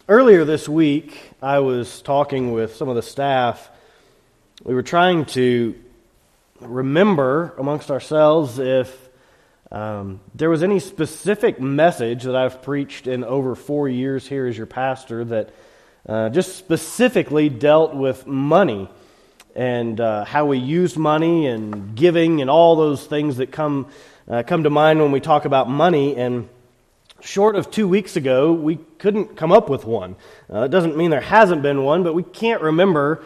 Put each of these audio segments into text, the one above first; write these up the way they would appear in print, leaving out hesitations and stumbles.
Earlier this week, I was talking with some of the staff. We were trying to remember amongst ourselves if there was any specific message that I've preached in over 4 years here as your pastor that just specifically dealt with money and how we use money and giving and all those things that come to mind when we talk about money. And short of 2 weeks ago, we couldn't come up with one. It doesn't mean there hasn't been one, but we can't remember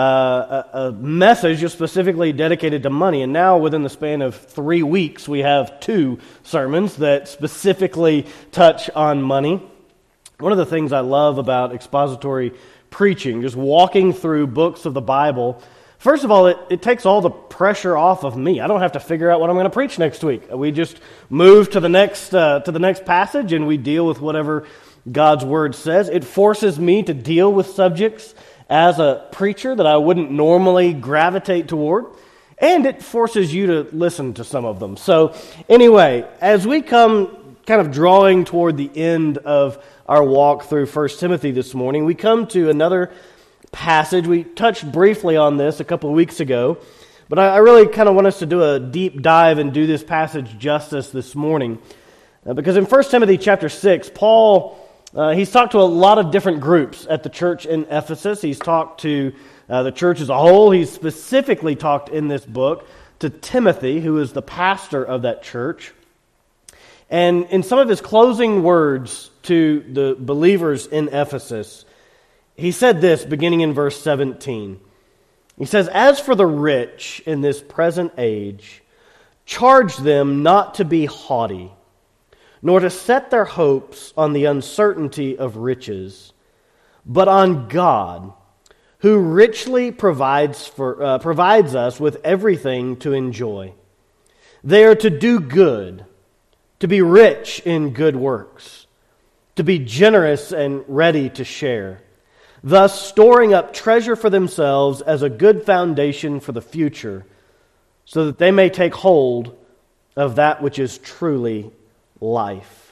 a message just specifically dedicated to money. And now, within the span of 3 weeks, we have 2 sermons that specifically touch on money. One of the things I love about expository preaching, just walking through books of the Bible, first of all, it takes all the pressure off of me. I don't have to figure out what I'm going to preach next week. We just move to the next passage and we deal with whatever God's Word says. It forces me to deal with subjects as a preacher that I wouldn't normally gravitate toward, and it forces you to listen to some of them. So anyway, as we come kind of drawing toward the end of our walk through 1 Timothy this morning, we come to another passage. We touched briefly on this a couple of weeks ago, but I really kind of want us to do a deep dive and do this passage justice this morning. Because in 1 Timothy chapter 6, Paul, he's talked to a lot of different groups at the church in Ephesus. He's talked to the church as a whole. He's specifically talked in this book to Timothy, who is the pastor of that church. And in some of his closing words to the believers in Ephesus, he said this, beginning in verse 17. He says, "As for the rich in this present age, charge them not to be haughty, nor to set their hopes on the uncertainty of riches, but on God, who richly provides us with everything to enjoy. They are to do good, to be rich in good works, to be generous and ready to share, thus storing up treasure for themselves as a good foundation for the future, so that they may take hold of that which is truly life."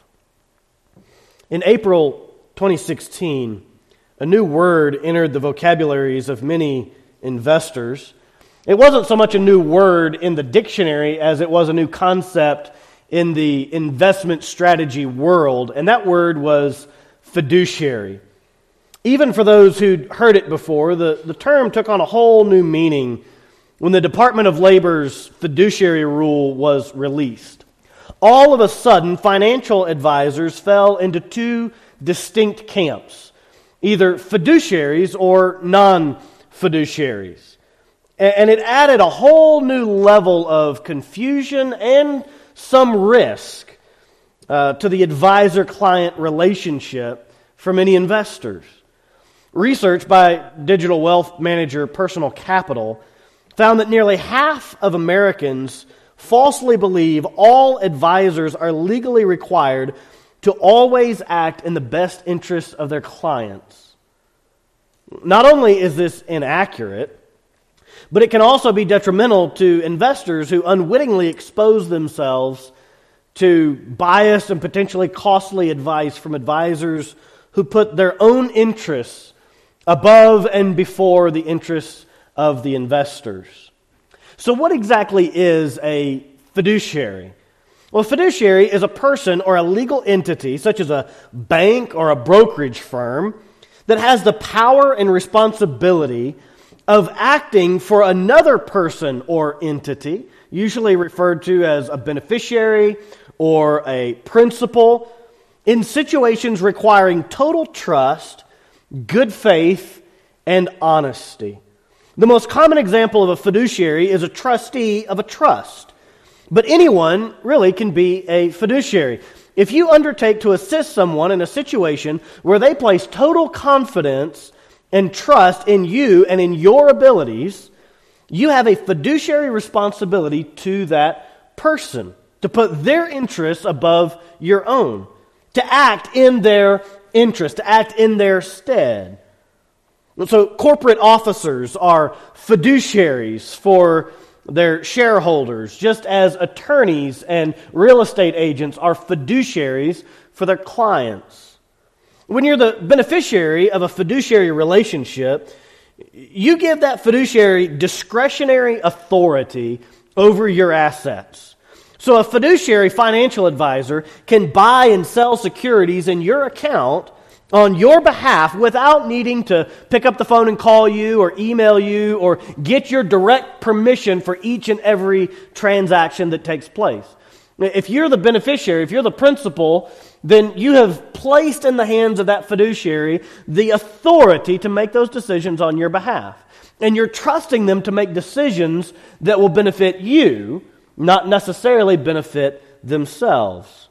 In April 2016, a new word entered the vocabularies of many investors. It wasn't so much a new word in the dictionary as it was a new concept in the investment strategy world, and that word was fiduciary. Even for those who'd heard it before, the term took on a whole new meaning when the Department of Labor's fiduciary rule was released. All of a sudden, financial advisors fell into 2 distinct camps, either fiduciaries or non-fiduciaries. And it added a whole new level of confusion and some risk to the advisor-client relationship for many investors. Research by digital wealth manager Personal Capital found that nearly half of Americans falsely believe all advisors are legally required to always act in the best interests of their clients. Not only is this inaccurate, but it can also be detrimental to investors who unwittingly expose themselves to biased and potentially costly advice from advisors who put their own interests above and before the interests of the investors. So what exactly is a fiduciary? Well, a fiduciary is a person or a legal entity, such as a bank or a brokerage firm, that has the power and responsibility of acting for another person or entity, usually referred to as a beneficiary or a principal, in situations requiring total trust, good faith, and honesty. The most common example of a fiduciary is a trustee of a trust. But anyone really can be a fiduciary. If you undertake to assist someone in a situation where they place total confidence and trust in you and in your abilities, you have a fiduciary responsibility to that person, to put their interests above your own, to act in their interest, to act in their stead. So corporate officers are fiduciaries for their shareholders, just as attorneys and real estate agents are fiduciaries for their clients. When you're the beneficiary of a fiduciary relationship, you give that fiduciary discretionary authority over your assets. So a fiduciary financial advisor can buy and sell securities in your account on your behalf without needing to pick up the phone and call you or email you or get your direct permission for each and every transaction that takes place. If you're the beneficiary, if you're the principal, then you have placed in the hands of that fiduciary the authority to make those decisions on your behalf. And you're trusting them to make decisions that will benefit you, not necessarily benefit themselves.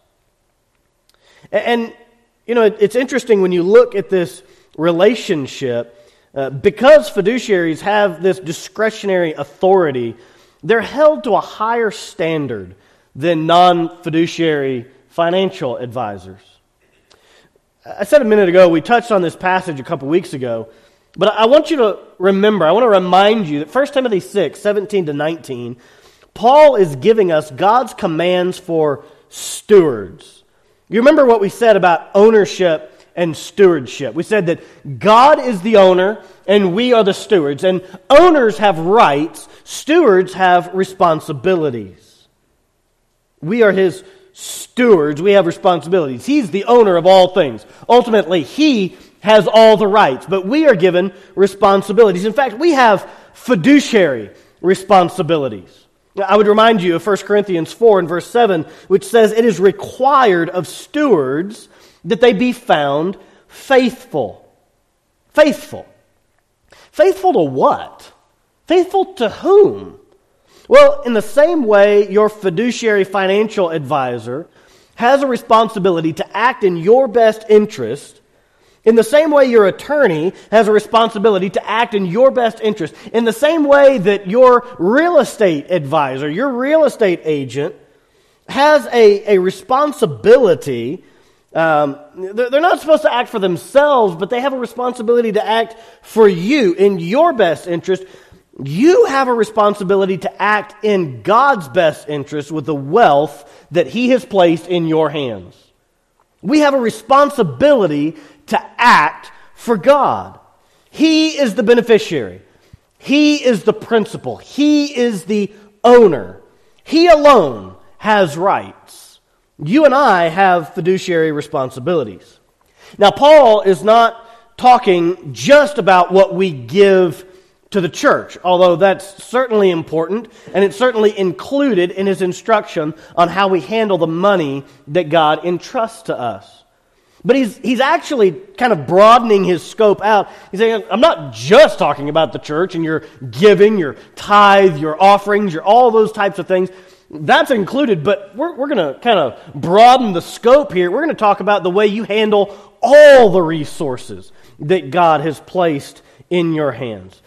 And it's interesting when you look at this relationship, because fiduciaries have this discretionary authority, they're held to a higher standard than non-fiduciary financial advisors. I said a minute ago, we touched on this passage a couple weeks ago, but I want you to remember, I want to remind you that 1 Timothy 6, 17 to 19, Paul is giving us God's commands for stewards. You remember what we said about ownership and stewardship. We said that God is the owner and we are the stewards. And owners have rights, stewards have responsibilities. We are His stewards, we have responsibilities. He's the owner of all things. Ultimately, He has all the rights, but we are given responsibilities. In fact, we have fiduciary responsibilities. I would remind you of 1 Corinthians 4 and verse 7, which says, "It is required of stewards that they be found faithful." Faithful. Faithful to what? Faithful to whom? Well, in the same way your fiduciary financial advisor has a responsibility to act in your best interest, in the same way your attorney has a responsibility to act in your best interest, in the same way that your real estate advisor, your real estate agent, has a responsibility. They're not supposed to act for themselves, but they have a responsibility to act for you in your best interest. You have a responsibility to act in God's best interest with the wealth that He has placed in your hands. We have a responsibility to act for God. He is the beneficiary. He is the principal. He is the owner. He alone has rights. You and I have fiduciary responsibilities. Now, Paul is not talking just about what we give to the church, although that's certainly important, and it's certainly included in his instruction on how we handle the money that God entrusts to us. But he's actually kind of broadening his scope out. He's saying, I'm not just talking about the church and your giving, your tithe, your offerings, your all those types of things. That's included, but we're going to kind of broaden the scope here. We're going to talk about the way you handle all the resources that God has placed in your hands.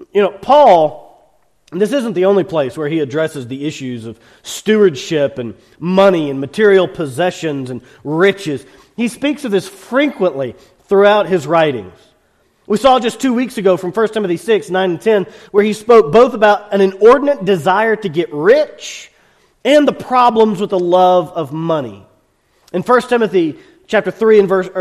Paul, this isn't the only place where he addresses the issues of stewardship and money and material possessions and riches. He speaks of this frequently throughout his writings. We saw just 2 weeks ago from 1 Timothy 6, 9 and 10, where he spoke both about an inordinate desire to get rich and the problems with the love of money. In 2 Timothy chapter 3 and verse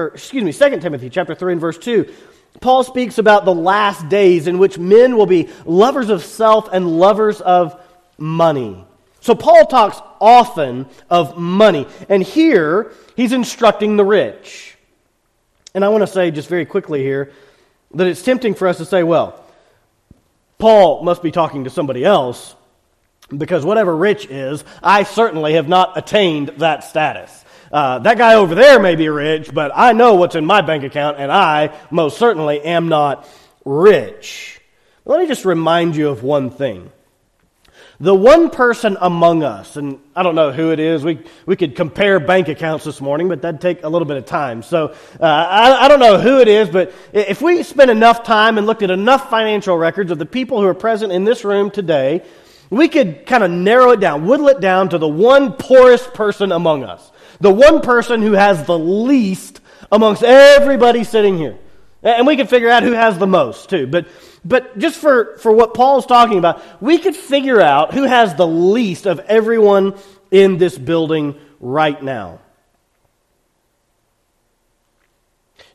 2, Paul speaks about the last days in which men will be lovers of self and lovers of money. So Paul talks often of money, and here he's instructing the rich. And I want to say just very quickly here that it's tempting for us to say, well, Paul must be talking to somebody else, because whatever rich is, I certainly have not attained that status. That guy over there may be rich, but I know what's in my bank account, and I most certainly am not rich. Let me just remind you of one thing. The one person among us, and I don't know who it is, we could compare bank accounts this morning, but that'd take a little bit of time. So I don't know who it is, but if we spent enough time and looked at enough financial records of the people who are present in this room today, we could kind of narrow it down, whittle it down to the one poorest person among us. The one person who has the least amongst everybody sitting here. And we could figure out who has the most too. But just for what Paul's talking about, we could figure out who has the least of everyone in this building right now.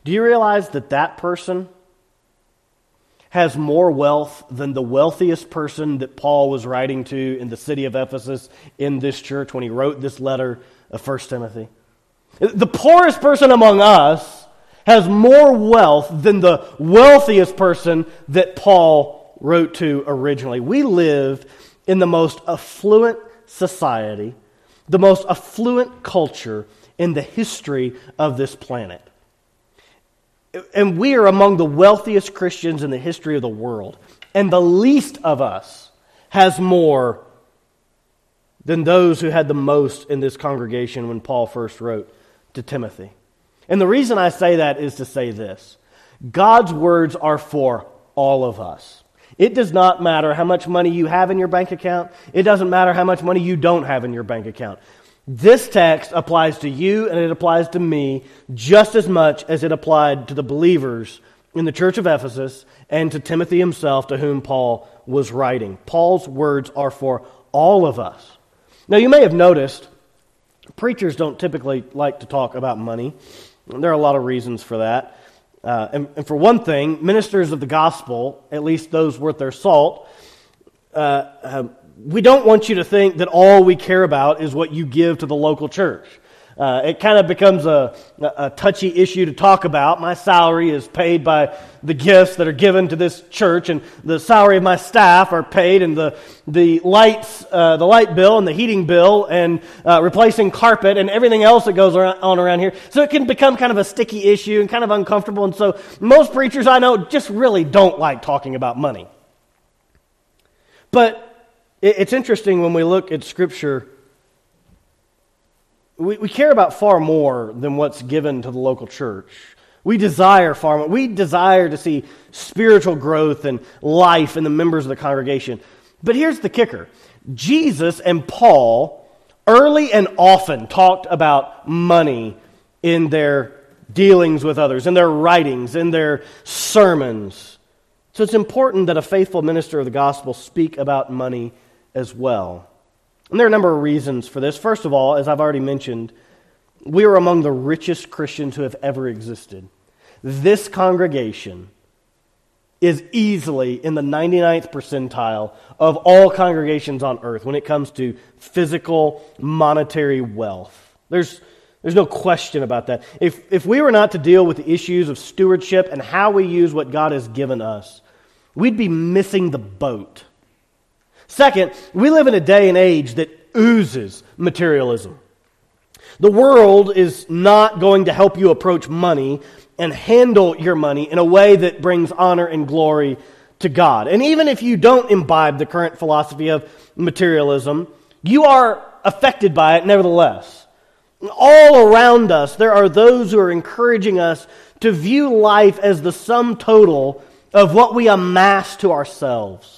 Do you realize that that person has more wealth than the wealthiest person that Paul was writing to in the city of Ephesus in this church when he wrote this letter of 1 Timothy? The poorest person among us has more wealth than the wealthiest person that Paul wrote to originally. We live in the most affluent society, the most affluent culture in the history of this planet. And we are among the wealthiest Christians in the history of the world. And the least of us has more than those who had the most in this congregation when Paul first wrote to Timothy. And the reason I say that is to say this: God's words are for all of us. It does not matter how much money you have in your bank account. It doesn't matter how much money you don't have in your bank account. This text applies to you and it applies to me just as much as it applied to the believers in the church of Ephesus and to Timothy himself, to whom Paul was writing. Paul's words are for all of us. Now, you may have noticed preachers don't typically like to talk about money. There are a lot of reasons for that. And for one thing, ministers of the gospel, at least those worth their salt, we don't want you to think that all we care about is what you give to the local church. It kind of becomes a touchy issue to talk about. My salary is paid by the gifts that are given to this church, and the salary of my staff are paid, and the light bill and the heating bill and replacing carpet and everything else that goes on around here. So it can become kind of a sticky issue and kind of uncomfortable. And so most preachers I know just really don't like talking about money. But it's interesting when we look at Scripture. We care about far more than what's given to the local church. We desire far more. We desire to see spiritual growth and life in the members of the congregation. But here's the kicker. Jesus and Paul early and often talked about money in their dealings with others, in their writings, in their sermons. So it's important that a faithful minister of the gospel speak about money as well. And there are a number of reasons for this. First of all, as I've already mentioned, we are among the richest Christians who have ever existed. This congregation is easily in the 99th percentile of all congregations on earth when it comes to physical, monetary wealth. There's no question about that. If we were not to deal with the issues of stewardship and how we use what God has given us, we'd be missing the boat. Second, we live in a day and age that oozes materialism. The world is not going to help you approach money and handle your money in a way that brings honor and glory to God. And even if you don't imbibe the current philosophy of materialism, you are affected by it nevertheless. All around us, there are those who are encouraging us to view life as the sum total of what we amass to ourselves.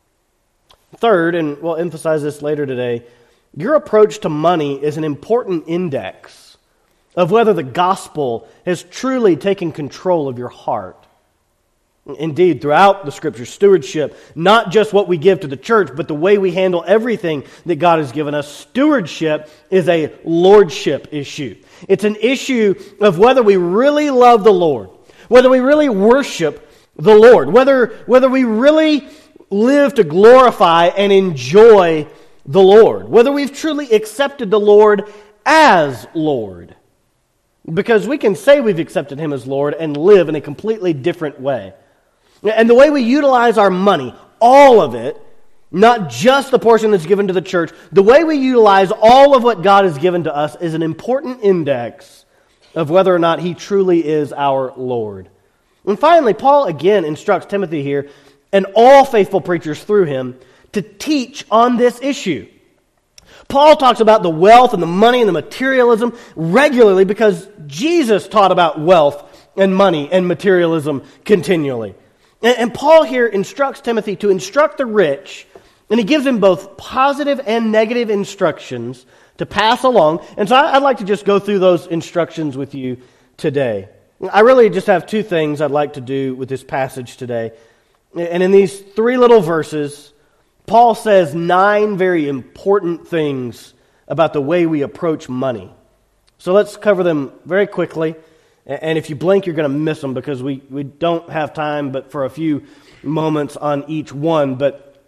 Third, and we'll emphasize this later today, your approach to money is an important index of whether the gospel has truly taken control of your heart. Indeed, throughout the Scriptures, stewardship, not just what we give to the church, but the way we handle everything that God has given us, stewardship is a lordship issue. It's an issue of whether we really love the Lord, whether we really worship the Lord, whether we really live to glorify and enjoy the Lord, whether we've truly accepted the Lord as Lord. Because we can say we've accepted Him as Lord and live in a completely different way. And the way we utilize our money, all of it, not just the portion that's given to the church, the way we utilize all of what God has given to us is an important index of whether or not He truly is our Lord. And finally, Paul again instructs Timothy here, and all faithful preachers through him, to teach on this issue. Paul talks about the wealth and the money and the materialism regularly because Jesus taught about wealth and money and materialism continually. And Paul here instructs Timothy to instruct the rich, and he gives him both positive and negative instructions to pass along. And so I'd like to just go through those instructions with you today. I really just have two things I'd like to do with this passage today. And in these three little verses, Paul says 9 very important things about the way we approach money. So let's cover them very quickly, And if you blink, you're going to miss them because we don't have time but for a few moments on each one. But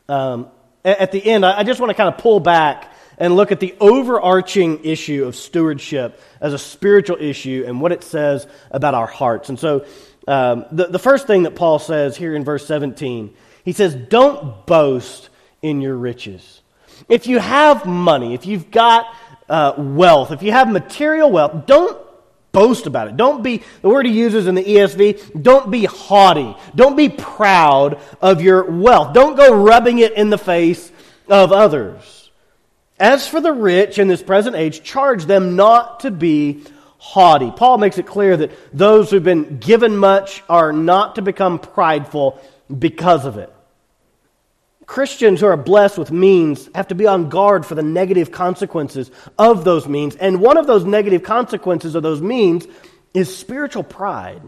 at the end, I just want to kind of pull back and look at the overarching issue of stewardship as a spiritual issue and what it says about our hearts. And so the first thing that Paul says here in verse 17, he says, don't boast in your riches. If you have money, if you've got wealth, if you have material wealth, don't boast about it. Don't be, the word he uses in the ESV, don't be haughty. Don't be proud of your wealth. Don't go rubbing it in the face of others. As for the rich in this present age, charge them not to be haughty. Paul makes it clear that those who've been given much are not to become prideful because of it. Christians who are blessed with means have to be on guard for the negative consequences of those means. And one of those negative consequences of those means is spiritual pride.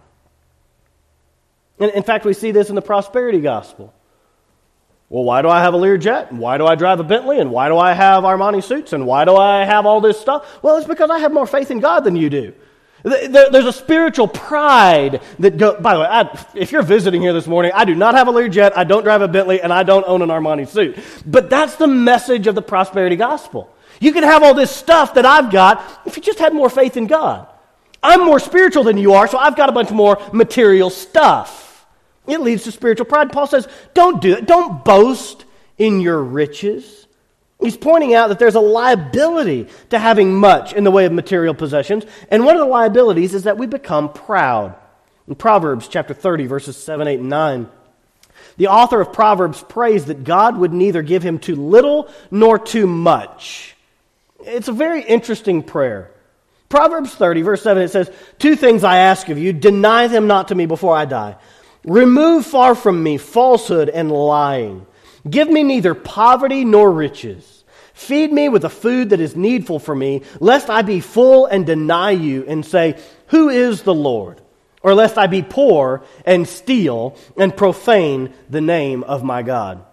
And in fact, we see this in the prosperity gospel. Well, why do I have a Learjet? And why do I drive a Bentley? And why do I have Armani suits? And why do I have all this stuff? Well, it's because I have more faith in God than you do. There's a spiritual pride that goes... By the way, if you're visiting here this morning, I do not have a Learjet, I don't drive a Bentley, and I don't own an Armani suit. But that's the message of the prosperity gospel. You can have all this stuff that I've got if you just had more faith in God. I'm more spiritual than you are, so I've got a bunch more material stuff. It leads to spiritual pride. Paul says, don't do it. Don't boast in your riches. He's pointing out that there's a liability to having much in the way of material possessions. And one of the liabilities is that we become proud. In Proverbs chapter 30, verses 7, 8, and 9, the author of Proverbs prays that God would neither give him too little nor too much. It's a very interesting prayer. Proverbs 30, verse 7, it says, 2 things I ask of you, deny them not to me before I die. Remove far from me falsehood and lying. Give me neither poverty nor riches. Feed me with the food that is needful for me, lest I be full and deny you and say, who is the Lord? Or lest I be poor and steal and profane the name of my God.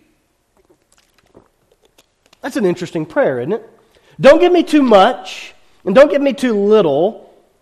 That's an interesting prayer, isn't it? Don't give me too much and don't give me too little.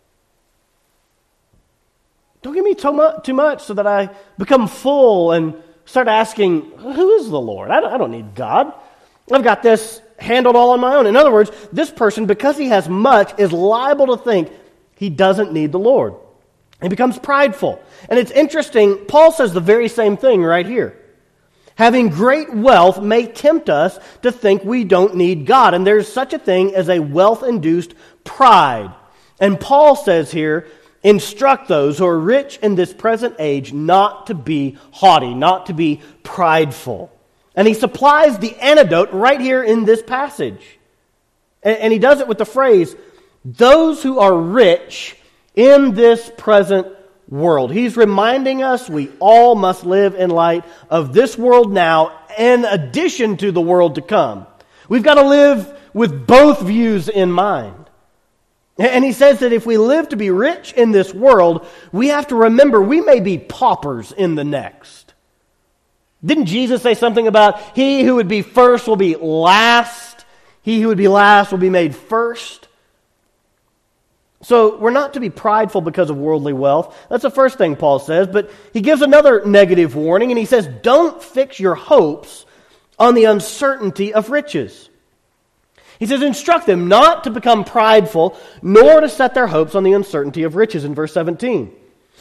Don't give me too much so that I become full and start asking, who is the Lord? I don't need God. I've got this handled all on my own. In other words, this person, because he has much, is liable to think he doesn't need the Lord. He becomes prideful. And it's interesting, Paul says the very same thing right here. Having great wealth may tempt us to think we don't need God. And there's such a thing as a wealth-induced pride. And Paul says here, instruct those who are rich in this present age not to be haughty, not to be prideful. And he supplies the antidote right here in this passage. And he does it with the phrase, those who are rich in this present world. He's reminding us we all must live in light of this world now in addition to the world to come. We've got to live with both views in mind. And he says that if we live to be rich in this world, we have to remember we may be paupers in the next. Didn't Jesus say something about he who would be first will be last? He who would be last will be made first? So we're not to be prideful because of worldly wealth. That's the first thing Paul says. But he gives another negative warning, and he says, don't fix your hopes on the uncertainty of riches. He says, instruct them not to become prideful, nor to set their hopes on the uncertainty of riches in verse 17.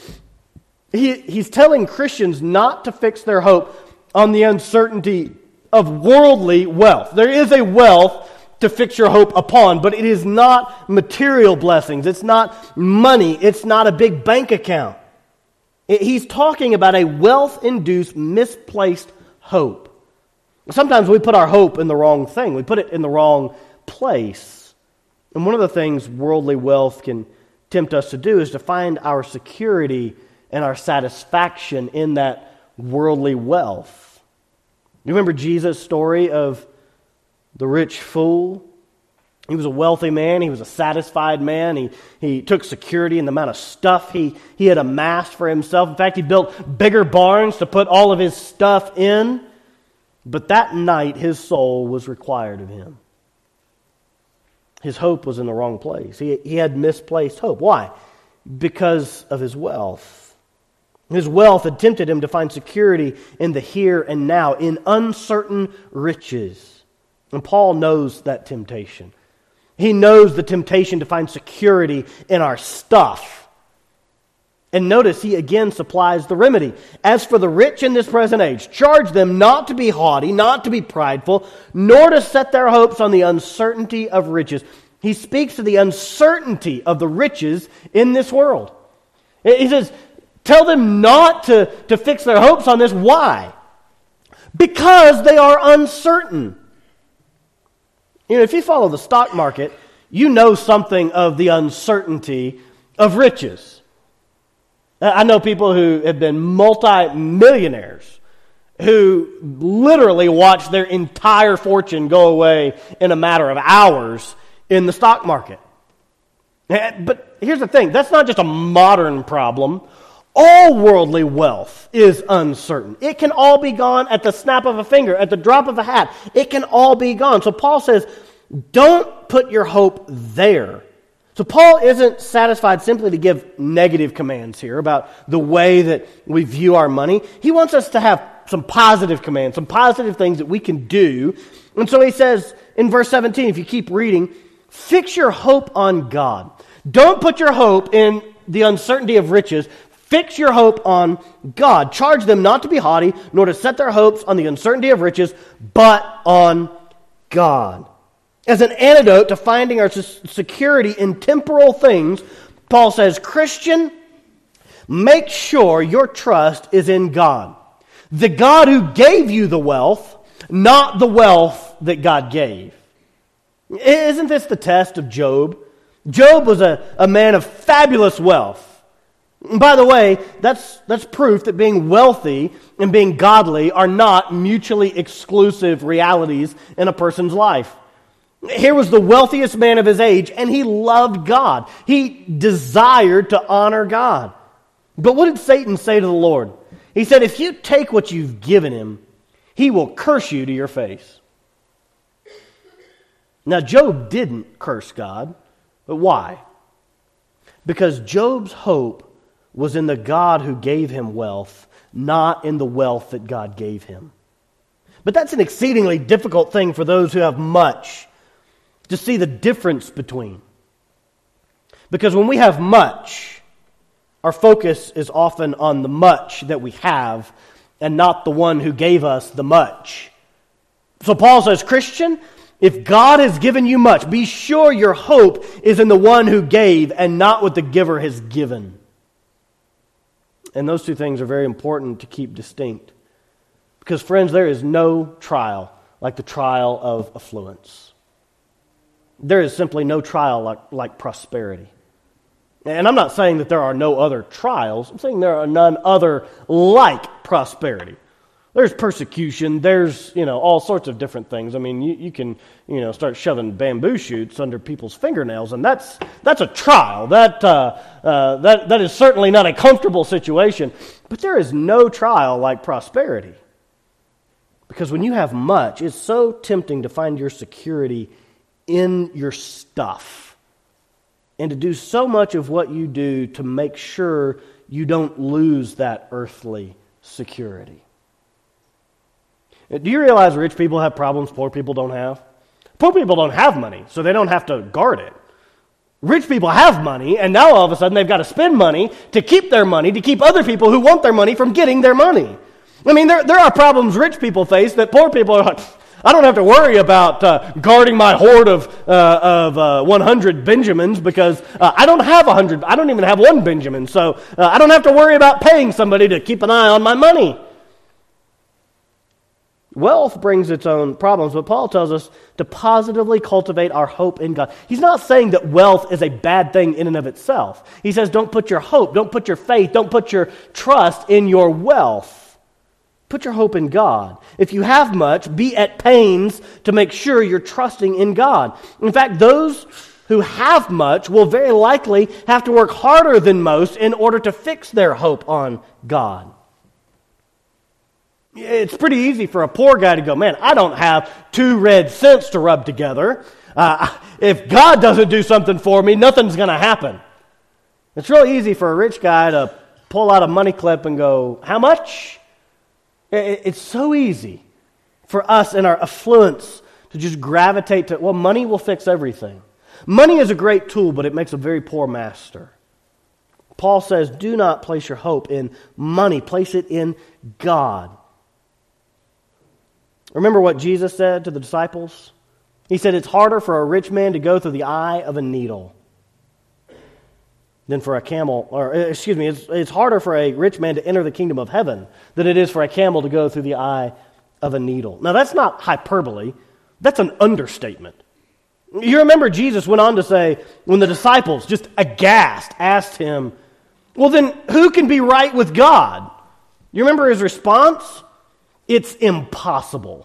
He's telling Christians not to fix their hope on the uncertainty of worldly wealth. There is a wealth to fix your hope upon, but it is not material blessings. It's not money. It's not a big bank account. He's talking about a wealth-induced, misplaced hope. Sometimes we put our hope in the wrong thing. We put it in the wrong place. And one of the things worldly wealth can tempt us to do is to find our security and our satisfaction in that worldly wealth. You remember Jesus' story of the rich fool? He was a wealthy man. He was a satisfied man. He took security in the amount of stuff he had amassed for himself. In fact, he built bigger barns to put all of his stuff in. But that night, his soul was required of him. His hope was in the wrong place. He had misplaced hope. Why? because of his wealth. His wealth had tempted him to find security in the here and now, in uncertain riches. And Paul knows that temptation. He knows the temptation to find security in our stuff. And notice he again supplies the remedy. As for the rich in this present age, charge them not to be haughty, not to be prideful, nor to set their hopes on the uncertainty of riches. He speaks to the uncertainty of the riches in this world. He says, tell them not to fix their hopes on this. Why? Because they are uncertain. You know, if you follow the stock market, you know something of the uncertainty of riches. I know people who have been multi-millionaires who literally watch their entire fortune go away in a matter of hours in the stock market. But here's the thing, that's not just a modern problem. All worldly wealth is uncertain. It can all be gone at the snap of a finger, at the drop of a hat. It can all be gone. So Paul says, don't put your hope there. So Paul isn't satisfied simply to give negative commands here about the way that we view our money. He wants us to have some positive commands, some positive things that we can do. And so he says in verse 17, if you keep reading, fix your hope on God. Don't put your hope in the uncertainty of riches. Fix your hope on God. Charge them not to be haughty, nor to set their hopes on the uncertainty of riches, but on God. As an antidote to finding our security in temporal things, Paul says, Christian, make sure your trust is in God. The God who gave you the wealth, not the wealth that God gave. Isn't this the test of Job? Job was a man of fabulous wealth. And by the way, that's proof that being wealthy and being godly are not mutually exclusive realities in a person's life. Here was the wealthiest man of his age, and he loved God. He desired to honor God. But what did Satan say to the Lord? He said, if you take what you've given him, he will curse you to your face. Now, Job didn't curse God, but why? Because Job's hope was in the God who gave him wealth, not in the wealth that God gave him. But that's an exceedingly difficult thing for those who have much to see the difference between. Because when we have much, our focus is often on the much that we have and not the one who gave us the much. So Paul says, Christian, if God has given you much, be sure your hope is in the one who gave and not what the giver has given. And those two things are very important to keep distinct. Because, friends, there is no trial like the trial of affluence. There is simply no trial like prosperity. And I'm not saying that there are no other trials. I'm saying there are none other like prosperity. There's persecution. There's, all sorts of different things. I mean, you can, start shoving bamboo shoots under people's fingernails, and that's a trial. That is certainly not a comfortable situation. But there is no trial like prosperity. Because when you have much, it's so tempting to find your security in your stuff and to do so much of what you do to make sure you don't lose that earthly security. Do you realize rich people have problems poor people don't have? Poor people don't have money, so they don't have to guard it. Rich people have money, and now all of a sudden they've got to spend money to keep their money, to keep other people who want their money from getting their money. I mean, there are problems rich people face that poor people are like, I don't have to worry about guarding my hoard of 100 Benjamins because I don't have 100. I don't even have one Benjamin, so I don't have to worry about paying somebody to keep an eye on my money. Wealth brings its own problems, but Paul tells us to positively cultivate our hope in God. He's not saying that wealth is a bad thing in and of itself. He says don't put your hope, don't put your faith, don't put your trust in your wealth. Put your hope in God. If you have much, be at pains to make sure you're trusting in God. In fact, those who have much will very likely have to work harder than most in order to fix their hope on God. It's pretty easy for a poor guy to go, man, I don't have 2 red cents to rub together. If God doesn't do something for me, nothing's going to happen. It's real easy for a rich guy to pull out a money clip and go, how much? It's so easy for us in our affluence to just gravitate to, well, money will fix everything. Money is a great tool, but it makes a very poor master. Paul says, do not place your hope in money. Place it in God. Remember what Jesus said to the disciples? He said, it's harder for a rich man to go through the eye of a needle than for a camel, it's harder for a rich man to enter the kingdom of heaven than it is for a camel to go through the eye of a needle. Now, that's not hyperbole. That's an understatement. You remember Jesus went on to say, when the disciples, just aghast, asked him, well, then who can be right with God? You remember his response? It's impossible.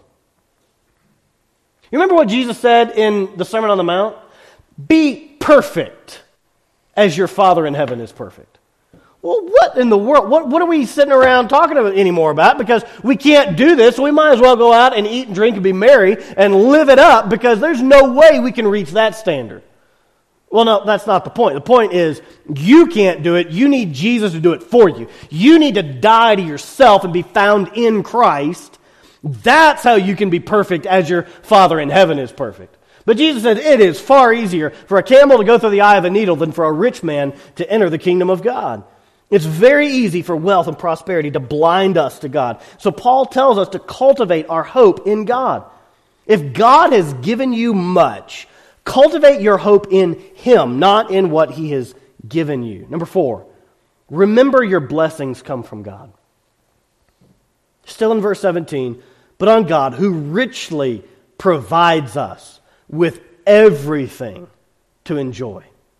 You remember what Jesus said in the Sermon on the Mount? Be perfect as your Father in heaven is perfect. Well, what in the world? What are we sitting around talking anymore about? Because we can't do this, so we might as well go out and eat and drink and be merry and live it up, because there's no way we can reach that standard. Well, no, that's not the point. The point is, you can't do it. You need Jesus to do it for you. You need to die to yourself and be found in Christ. That's how you can be perfect as your Father in heaven is perfect. But Jesus said it is far easier for a camel to go through the eye of a needle than for a rich man to enter the kingdom of God. It's very easy for wealth and prosperity to blind us to God. So Paul tells us to cultivate our hope in God. If God has given you much, cultivate your hope in Him, not in what He has given you. Number 4, remember your blessings come from God. Still in verse 17, but on God who richly provides us with everything to enjoy.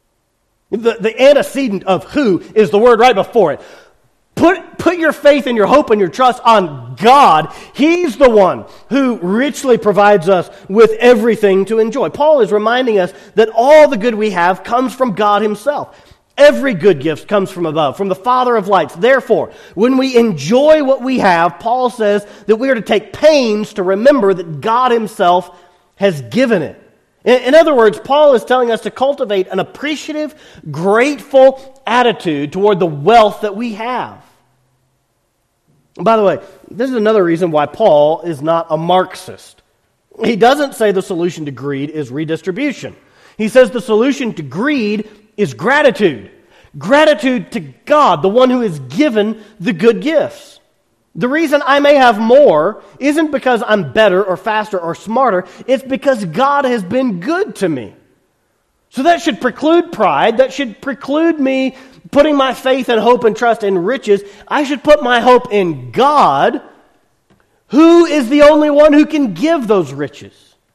The antecedent of who is the word right before it. Put your faith and your hope and your trust on God. He's the one who richly provides us with everything to enjoy. Paul is reminding us that all the good we have comes from God Himself. Every good gift comes from above, from the Father of lights. Therefore, when we enjoy what we have, Paul says that we are to take pains to remember that God Himself has given it. In other words, Paul is telling us to cultivate an appreciative, grateful attitude toward the wealth that we have. By the way, this is another reason why Paul is not a Marxist. He doesn't say the solution to greed is redistribution. He says the solution to greed is gratitude. Gratitude to God, the one who has given the good gifts. The reason I may have more isn't because I'm better or faster or smarter. It's because God has been good to me. So that should preclude pride. That should preclude me putting my faith and hope and trust in riches. I should put my hope in God, who is the only one who can give those riches.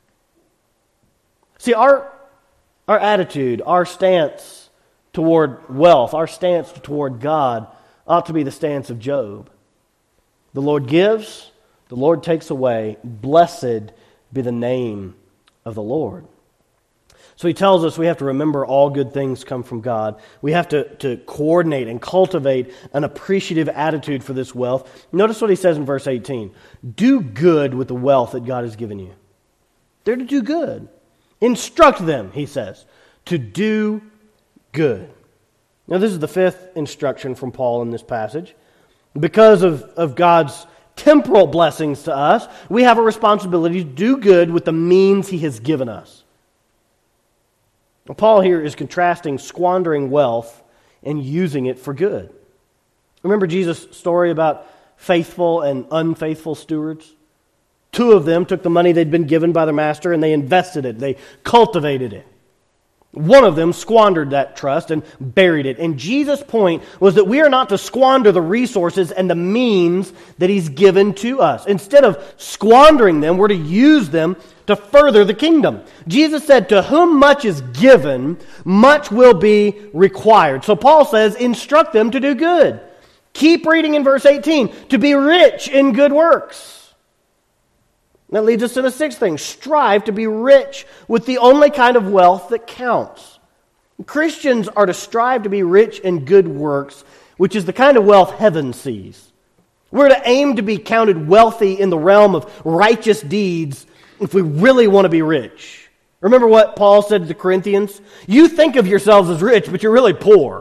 See, our attitude, our stance toward wealth, our stance toward God ought to be the stance of Job. The Lord gives, the Lord takes away. Blessed be the name of the Lord. So he tells us we have to remember all good things come from God. We have to coordinate and cultivate an appreciative attitude for this wealth. Notice what he says in verse 18. Do good with the wealth that God has given you. They're to do good. Instruct them, he says, to do good. Now this is the 5th instruction from Paul in this passage. Because of God's temporal blessings to us, we have a responsibility to do good with the means He has given us. Now, Paul here is contrasting squandering wealth and using it for good. Remember Jesus' story about faithful and unfaithful stewards? 2 of them took the money they'd been given by their master and they invested it. They cultivated it. One of them squandered that trust and buried it. And Jesus' point was that we are not to squander the resources and the means that He's given to us. Instead of squandering them, we're to use them to further the kingdom. Jesus said, to whom much is given, much will be required. So Paul says, instruct them to do good. Keep reading in verse 18, to be rich in good works. That leads us to the 6th thing. Strive to be rich with the only kind of wealth that counts. Christians are to strive to be rich in good works, which is the kind of wealth heaven sees. We're to aim to be counted wealthy in the realm of righteous deeds if we really want to be rich. Remember what Paul said to the Corinthians? You think of yourselves as rich, but you're really poor.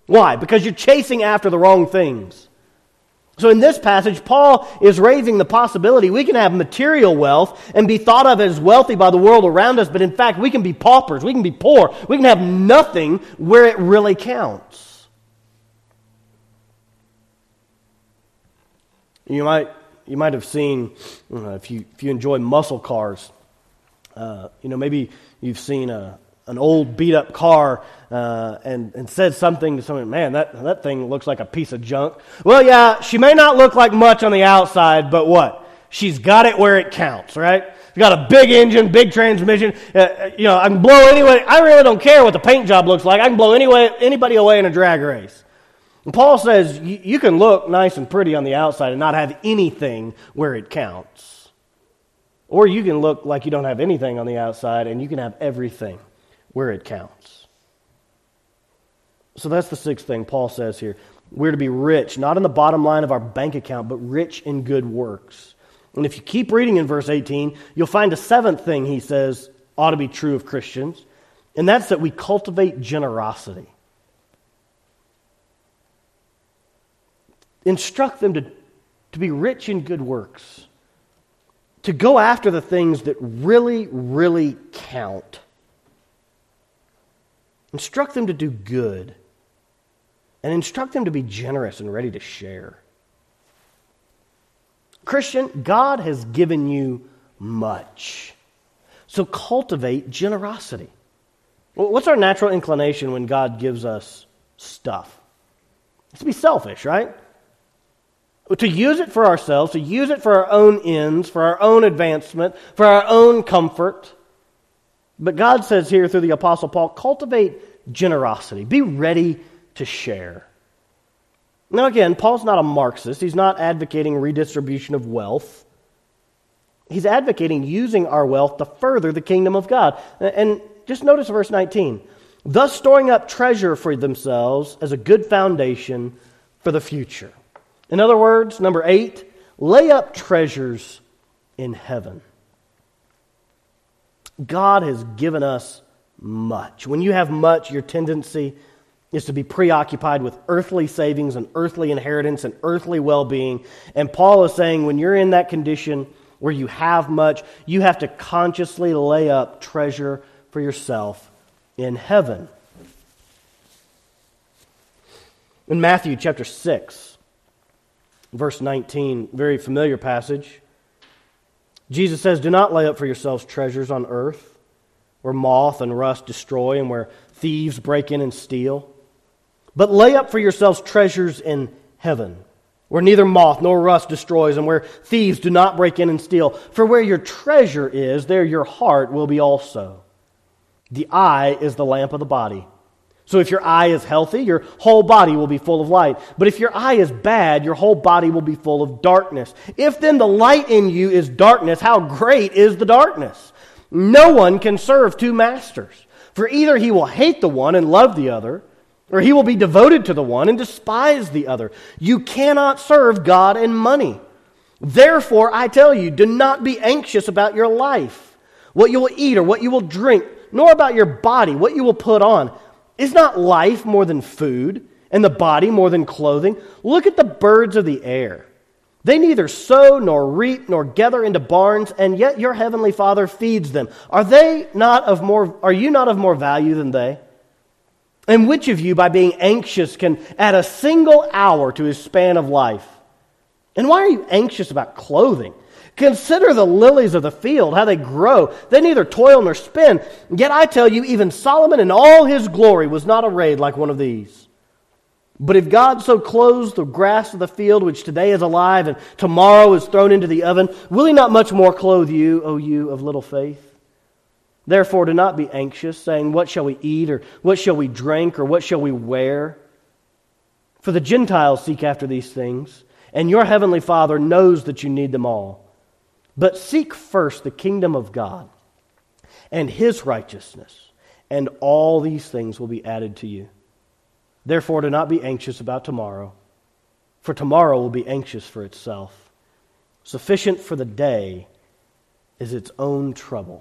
Why? Because you're chasing after the wrong things. So in this passage, Paul is raising the possibility we can have material wealth and be thought of as wealthy by the world around us, but in fact we can be paupers, we can be poor, we can have nothing where it really counts. You might have seen, if you enjoy muscle cars, maybe you've seen an old beat-up car and said something to someone, man, that thing looks like a piece of junk. Well, yeah, she may not look like much on the outside, but what? She's got it where it counts, right? She's got a big engine, big transmission. I can blow anyway. I really don't care what the paint job looks like. I can blow anybody away in a drag race. And Paul says you can look nice and pretty on the outside and not have anything where it counts. Or you can look like you don't have anything on the outside and you can have everything where it counts. So that's the sixth thing Paul says here. We're to be rich, not in the bottom line of our bank account, but rich in good works. And if you keep reading in verse 18, you'll find a seventh thing he says ought to be true of Christians, and that's that we cultivate generosity. Instruct them to be rich in good works, to go after the things that really, really count. Instruct them to do good, and instruct them to be generous and ready to share. Christian, God has given you much, so cultivate generosity. Well, what's our natural inclination when God gives us stuff? It's to be selfish, right? To use it for ourselves, to use it for our own ends, for our own advancement, for our own comfort. But God says here through the Apostle Paul, cultivate generosity. Be ready to share. Now again, Paul's not a Marxist. He's not advocating redistribution of wealth. He's advocating using our wealth to further the kingdom of God. And just notice verse 19. Thus storing up treasure for themselves as a good foundation for the future. In other words, number 8, lay up treasures in heaven. God has given us much. When you have much, your tendency is to be preoccupied with earthly savings and earthly inheritance and earthly well-being. And Paul is saying when you're in that condition where you have much, you have to consciously lay up treasure for yourself in heaven. In Matthew chapter 6, verse 19, very familiar passage, Jesus says, do not lay up for yourselves treasures on earth, where moth and rust destroy and where thieves break in and steal. But lay up for yourselves treasures in heaven, where neither moth nor rust destroys and where thieves do not break in and steal. For where your treasure is, there your heart will be also. The eye is the lamp of the body. So if your eye is healthy, your whole body will be full of light. But if your eye is bad, your whole body will be full of darkness. If then the light in you is darkness, how great is the darkness? No one can serve two masters. For either he will hate the one and love the other, or he will be devoted to the one and despise the other. You cannot serve God and money. Therefore, I tell you, do not be anxious about your life, what you will eat or what you will drink, nor about your body, what you will put on. Is not life more than food, and the body more than clothing? Look at the birds of the air. They neither sow nor reap nor gather into barns, and yet your heavenly Father feeds them. Are you not of more value than they? And which of you, by being anxious, can add a single hour to his span of life? And why are you anxious about clothing? Consider the lilies of the field, how they grow. They neither toil nor spin. Yet I tell you, even Solomon in all his glory was not arrayed like one of these. But if God so clothes the grass of the field, which today is alive and tomorrow is thrown into the oven, will he not much more clothe you, O you of little faith? Therefore do not be anxious, saying, what shall we eat, or what shall we drink, or what shall we wear? For the Gentiles seek after these things, and your heavenly Father knows that you need them all. But seek first the kingdom of God and his righteousness, and all these things will be added to you. Therefore, do not be anxious about tomorrow, for tomorrow will be anxious for itself. Sufficient for the day is its own trouble.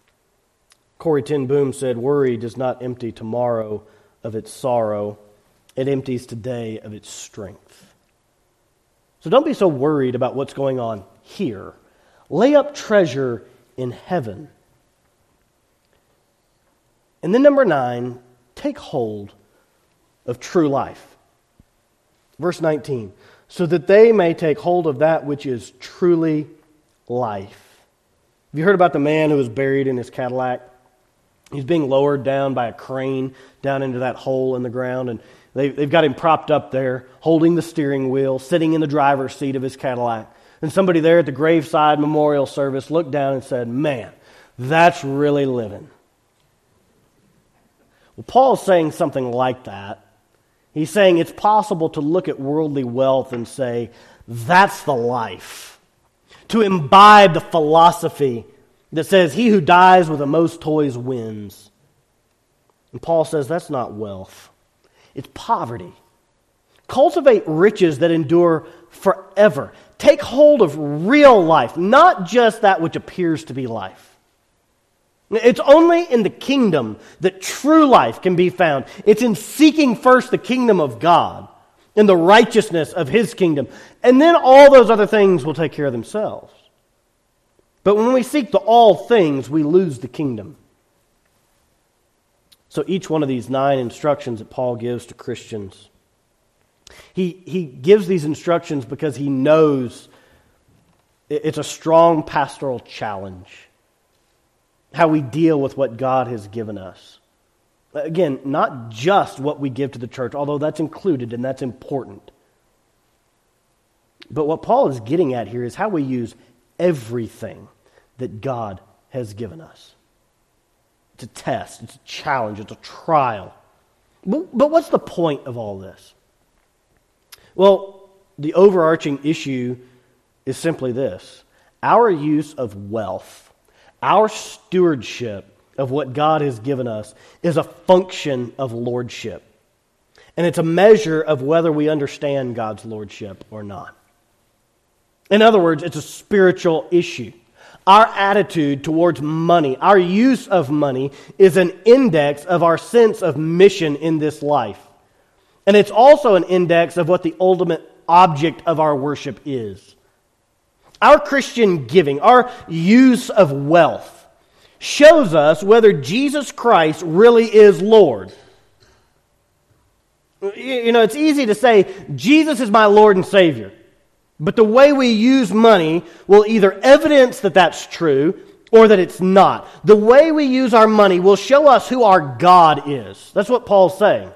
Corrie ten Boom said, worry does not empty tomorrow of its sorrow. it empties today of its strength. So don't be so worried about what's going on here. Lay up treasure in heaven. And then number 9, take hold of true life. Verse 19, so that they may take hold of that which is truly life. Have you heard about the man who was buried in his Cadillac? He's being lowered down by a crane down into that hole in the ground, and they've got him propped up there, holding the steering wheel, sitting in the driver's seat of his Cadillac. And somebody there at the graveside memorial service looked down and said, man, that's really living. Well, Paul's saying something like that. He's saying it's possible to look at worldly wealth and say, that's the life. To imbibe the philosophy that says, he who dies with the most toys wins. And Paul says that's not wealth. It's poverty. Cultivate riches that endure forever. Take hold of real life, not just that which appears to be life. It's only in the kingdom that true life can be found. It's in seeking first the kingdom of God and the righteousness of His kingdom. And then all those other things will take care of themselves. But when we seek the all things, we lose the kingdom. So each one of these 9 instructions that Paul gives to Christians, he gives these instructions because he knows it's a strong pastoral challenge. How we deal with what God has given us. Again, not just what we give to the church, although that's included and that's important. But what Paul is getting at here is how we use everything that God has given us. It's a test, it's a challenge, it's a trial. But what's the point of all this? Well, the overarching issue is simply this. Our use of wealth, our stewardship of what God has given us is a function of lordship. And it's a measure of whether we understand God's lordship or not. In other words, it's a spiritual issue. Our attitude towards money, our use of money, is an index of our sense of mission in this life. And it's also an index of what the ultimate object of our worship is. Our Christian giving, our use of wealth, shows us whether Jesus Christ really is Lord. You know, it's easy to say, Jesus is my Lord and Savior. But the way we use money will either evidence that that's true or that it's not. The way we use our money will show us who our God is. That's what Paul's saying.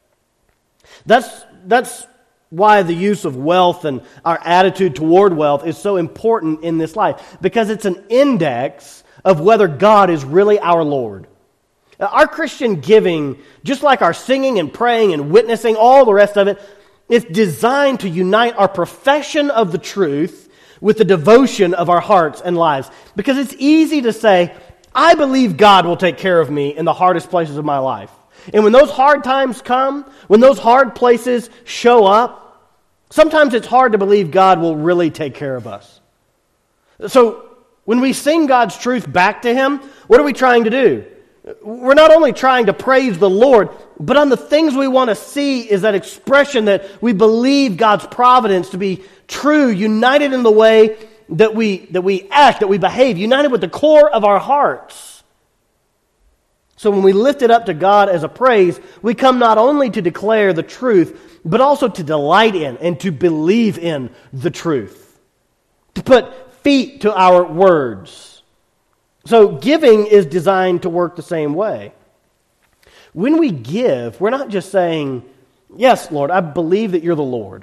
That's why the use of wealth and our attitude toward wealth is so important in this life. Because it's an index of whether God is really our Lord. Our Christian giving, just like our singing and praying and witnessing, all the rest of it, it's designed to unite our profession of the truth with the devotion of our hearts and lives. Because it's easy to say, I believe God will take care of me in the hardest places of my life. And when those hard times come, when those hard places show up, sometimes it's hard to believe God will really take care of us. So when we sing God's truth back to Him, what are we trying to do? We're not only trying to praise the Lord, but on the things we want to see is that expression that we believe God's providence to be true, united in the way that we act, that we behave, united with the core of our hearts. So when we lift it up to God as a praise, we come not only to declare the truth, but also to delight in and to believe in the truth. To put feet to our words. So giving is designed to work the same way. When we give, we're not just saying, yes, Lord, I believe that you're the Lord.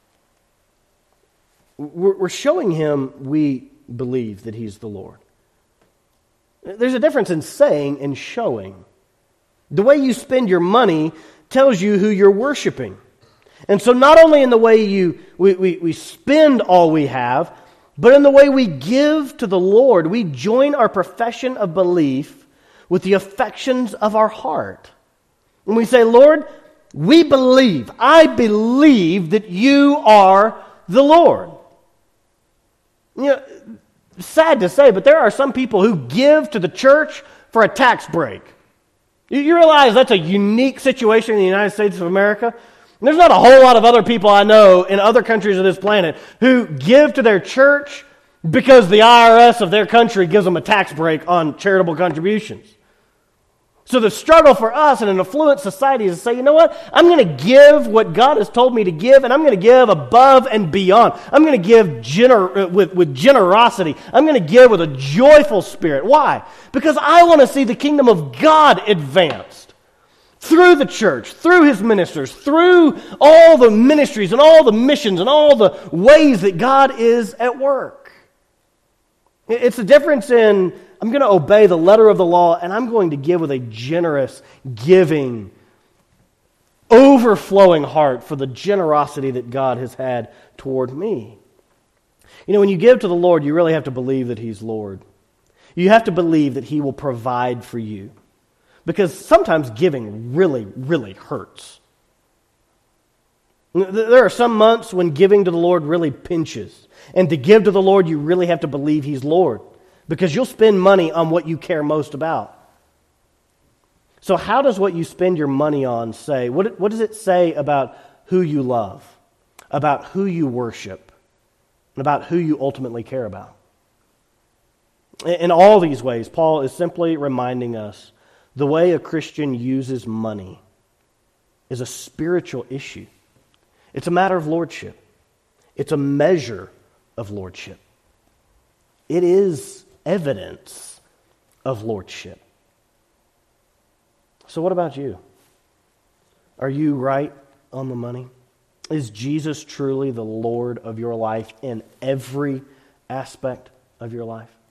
We're showing Him we believe that He's the Lord. There's a difference in saying and showing. The way you spend your money tells you who you're worshiping. And so not only in the way we spend all we have, but in the way we give to the Lord, we join our profession of belief with the affections of our heart. When we say, Lord, we believe, I believe that you are the Lord. You know, sad to say, but there are some people who give to the church for a tax break. You realize that's a unique situation in the United States of America? And there's not a whole lot of other people I know in other countries of this planet who give to their church because the IRS of their country gives them a tax break on charitable contributions. So the struggle for us in an affluent society is to say, you know what? I'm going to give what God has told me to give, and I'm going to give above and beyond. I'm going to give with generosity. I'm going to give with a joyful spirit. Why? Because I want to see the kingdom of God advanced through the church, through His ministers, through all the ministries and all the missions and all the ways that God is at work. It's a difference in, I'm going to obey the letter of the law, and I'm going to give with a generous, giving, overflowing heart for the generosity that God has had toward me. You know, when you give to the Lord, you really have to believe that He's Lord. You have to believe that He will provide for you. Because sometimes giving really, really hurts. There are some months when giving to the Lord really pinches. And to give to the Lord, you really have to believe He's Lord. Because you'll spend money on what you care most about. So how does what you spend your money on say? What does it say about who you love? About who you worship? And about who you ultimately care about? In all these ways, Paul is simply reminding us the way a Christian uses money is a spiritual issue. It's a matter of lordship. It's a measure of lordship. It is evidence of lordship. So what about you? Are you right on the money? Is Jesus truly the Lord of your life in every aspect of your life?